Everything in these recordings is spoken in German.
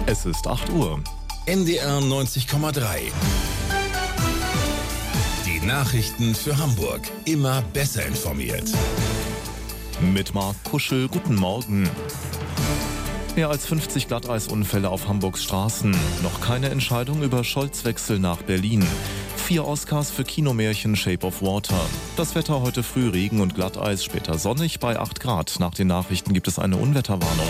Es ist 8 Uhr. NDR 90,3. Die Nachrichten für Hamburg. Immer besser informiert. Mit Marc Kuschel, guten Morgen. Mehr als 50 Glatteisunfälle auf Hamburgs Straßen. Noch keine Entscheidung über Scholz-Wechsel nach Berlin. 4 Oscars für Kinomärchen Shape of Water. Das Wetter heute früh Regen und Glatteis, später sonnig bei 8 Grad. Nach den Nachrichten gibt es eine Unwetterwarnung.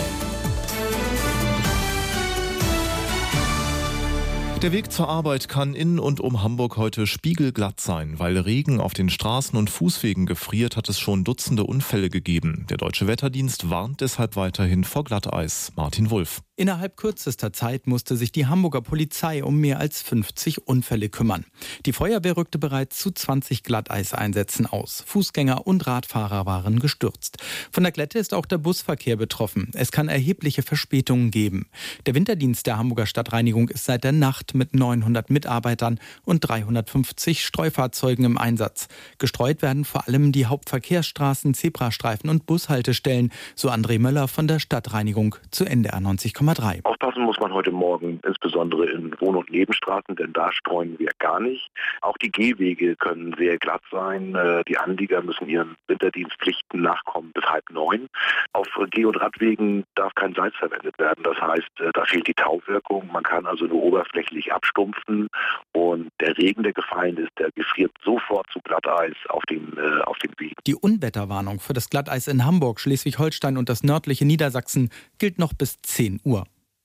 Der Weg zur Arbeit kann in und um Hamburg heute spiegelglatt sein. Weil Regen auf den Straßen und Fußwegen gefriert, hat es schon Dutzende Unfälle gegeben. Der Deutsche Wetterdienst warnt deshalb weiterhin vor Glatteis. Martin Wulff. Innerhalb kürzester Zeit musste sich die Hamburger Polizei um mehr als 50 Unfälle kümmern. Die Feuerwehr rückte bereits zu 20 Glatteiseinsätzen aus. Fußgänger und Radfahrer waren gestürzt. Von der Glätte ist auch der Busverkehr betroffen. Es kann erhebliche Verspätungen geben. Der Winterdienst der Hamburger Stadtreinigung ist seit der Nacht mit 900 Mitarbeitern und 350 Streufahrzeugen im Einsatz. Gestreut werden vor allem die Hauptverkehrsstraßen, Zebrastreifen und Bushaltestellen, so André Möller von der Stadtreinigung zu NDR 90,3. Aufpassen muss man heute Morgen, insbesondere in Wohn- und Nebenstraßen, denn da streuen wir gar nicht. Auch die Gehwege können sehr glatt sein. Die Anlieger müssen ihren Winterdienstpflichten nachkommen bis 8:30. Auf Geh- und Radwegen darf kein Salz verwendet werden. Das heißt, da fehlt die Tauwirkung. Man kann also nur oberflächlich abstumpfen. Und der Regen, der gefallen ist, der gefriert sofort zu Glatteis auf den Wegen. Die Unwetterwarnung für das Glatteis in Hamburg, Schleswig-Holstein und das nördliche Niedersachsen gilt noch bis 10 Uhr.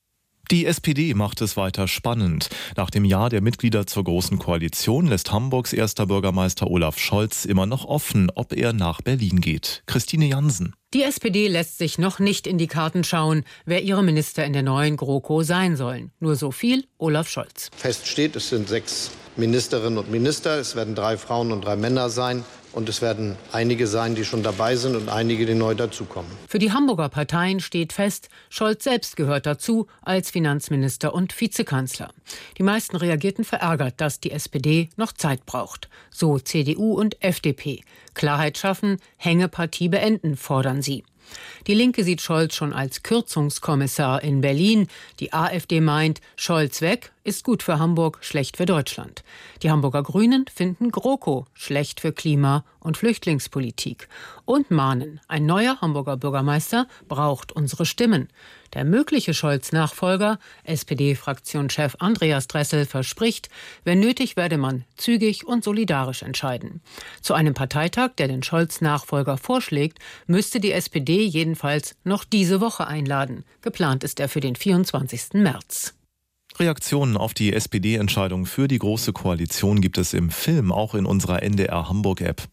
Die SPD macht es weiter spannend. Nach dem Ja der Mitglieder zur Großen Koalition lässt Hamburgs erster Bürgermeister Olaf Scholz immer noch offen, ob er nach Berlin geht. Christine Jansen. Die SPD lässt sich noch nicht in die Karten schauen, wer ihre Minister in der neuen GroKo sein sollen. Nur so viel, Olaf Scholz. Fest steht, es sind 6 Ministerinnen und Minister, es werden 3 Frauen und 3 Männer sein. Und es werden einige sein, die schon dabei sind und einige, die neu dazukommen. Für die Hamburger Parteien steht fest, Scholz selbst gehört dazu als Finanzminister und Vizekanzler. Die meisten reagierten verärgert, dass die SPD noch Zeit braucht. So CDU und FDP. Klarheit schaffen, Hängepartie beenden, fordern sie. Die Linke sieht Scholz schon als Kürzungskommissar in Berlin. Die AfD meint, Scholz weg ist gut für Hamburg, schlecht für Deutschland. Die Hamburger Grünen finden GroKo schlecht für Klima- und Flüchtlingspolitik und mahnen, ein neuer Hamburger Bürgermeister braucht unsere Stimmen. Der mögliche Scholz-Nachfolger, SPD-Fraktionschef Andreas Dressel, verspricht, wenn nötig werde man zügig und solidarisch entscheiden. Zu einem Parteitag, der den Scholz-Nachfolger vorschlägt, müsste die SPD jedenfalls noch diese Woche einladen. Geplant ist er für den 24. März. Reaktionen auf die SPD-Entscheidung für die Große Koalition gibt es im Film, auch in unserer NDR Hamburg-App.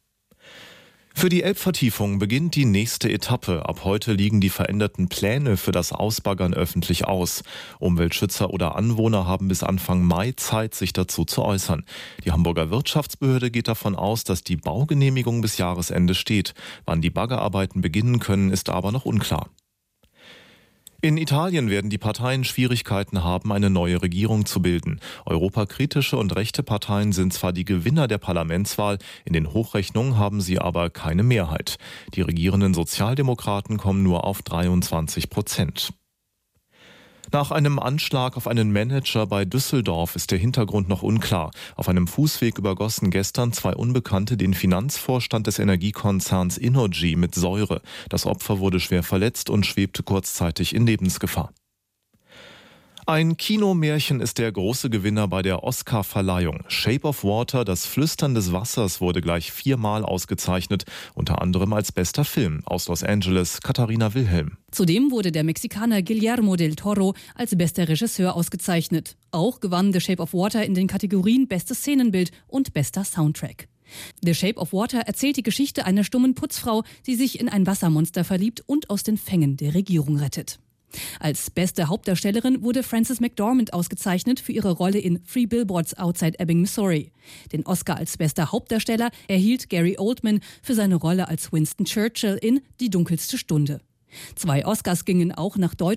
Für die Elbvertiefung beginnt die nächste Etappe. Ab heute liegen die veränderten Pläne für das Ausbaggern öffentlich aus. Umweltschützer oder Anwohner haben bis Anfang Mai Zeit, sich dazu zu äußern. Die Hamburger Wirtschaftsbehörde geht davon aus, dass die Baugenehmigung bis Jahresende steht. Wann die Baggerarbeiten beginnen können, ist aber noch unklar. In Italien werden die Parteien Schwierigkeiten haben, eine neue Regierung zu bilden. Europakritische und rechte Parteien sind zwar die Gewinner der Parlamentswahl, in den Hochrechnungen haben sie aber keine Mehrheit. Die regierenden Sozialdemokraten kommen nur auf 23%. Nach einem Anschlag auf einen Manager bei Düsseldorf ist der Hintergrund noch unklar. Auf einem Fußweg übergossen gestern 2 Unbekannte den Finanzvorstand des Energiekonzerns Innogy mit Säure. Das Opfer wurde schwer verletzt und schwebte kurzzeitig in Lebensgefahr. Ein Kinomärchen ist der große Gewinner bei der Oscar-Verleihung. Shape of Water, das Flüstern des Wassers, wurde gleich 4-mal ausgezeichnet, unter anderem als bester Film. Aus Los Angeles, Katharina Wilhelm. Zudem wurde der Mexikaner Guillermo del Toro als bester Regisseur ausgezeichnet. Auch gewann The Shape of Water in den Kategorien Bestes Szenenbild und bester Soundtrack. The Shape of Water erzählt die Geschichte einer stummen Putzfrau, die sich in ein Wassermonster verliebt und aus den Fängen der Regierung rettet. Als beste Hauptdarstellerin wurde Frances McDormand ausgezeichnet für ihre Rolle in 3 Billboards Outside Ebbing, Missouri. Den Oscar als bester Hauptdarsteller erhielt Gary Oldman für seine Rolle als Winston Churchill in Die dunkelste Stunde. 2 Oscars gingen auch nach Deutschland.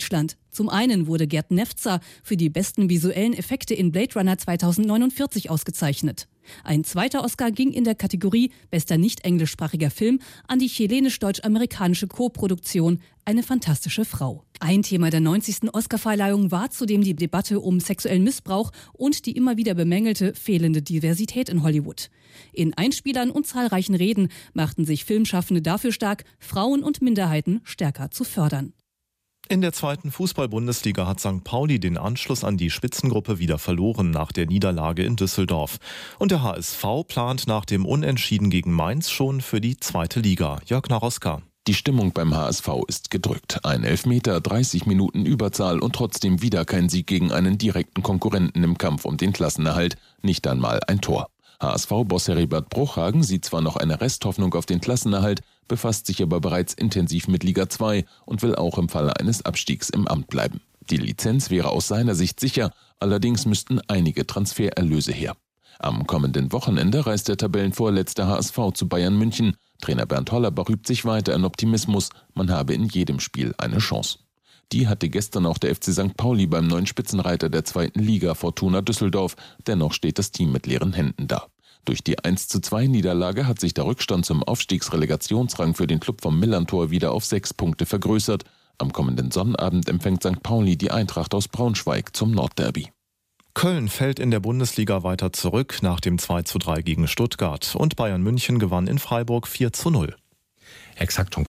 Zum einen wurde Gerd Nefzer für die besten visuellen Effekte in Blade Runner 2049 ausgezeichnet. Ein zweiter Oscar ging in der Kategorie Bester nicht-englischsprachiger Film an die chilenisch-deutsch-amerikanische Co-Produktion Eine fantastische Frau. Ein Thema der 90. Oscarverleihung war zudem die Debatte um sexuellen Missbrauch und die immer wieder bemängelte fehlende Diversität in Hollywood. In Einspielern und zahlreichen Reden machten sich Filmschaffende dafür stark, Frauen und Minderheiten stärker zu fördern. In der zweiten Fußball-Bundesliga hat St. Pauli den Anschluss an die Spitzengruppe wieder verloren nach der Niederlage in Düsseldorf. Und der HSV plant nach dem Unentschieden gegen Mainz schon für die zweite Liga. Jörg Naroska. Die Stimmung beim HSV ist gedrückt. Ein Elfmeter, 30 Minuten Überzahl und trotzdem wieder kein Sieg gegen einen direkten Konkurrenten im Kampf um den Klassenerhalt. Nicht einmal ein Tor. HSV-Boss Heribert Bruchhagen sieht zwar noch eine Resthoffnung auf den Klassenerhalt, befasst sich aber bereits intensiv mit Liga 2 und will auch im Falle eines Abstiegs im Amt bleiben. Die Lizenz wäre aus seiner Sicht sicher, allerdings müssten einige Transfererlöse her. Am kommenden Wochenende reist der Tabellenvorletzte HSV zu Bayern München. Trainer Bernd Hollerbach übt sich weiter in Optimismus, man habe in jedem Spiel eine Chance. Die hatte gestern auch der FC St. Pauli beim neuen Spitzenreiter der zweiten Liga Fortuna Düsseldorf. Dennoch steht das Team mit leeren Händen da. Durch die 1:2-Niederlage hat sich der Rückstand zum Aufstiegsrelegationsrang für den Club vom Millantor wieder auf 6 Punkte vergrößert. Am kommenden Sonnabend empfängt St. Pauli die Eintracht aus Braunschweig zum Nordderby. Köln fällt in der Bundesliga weiter zurück nach dem 2:3 gegen Stuttgart. Und Bayern München gewann in Freiburg 4:0. Exakt.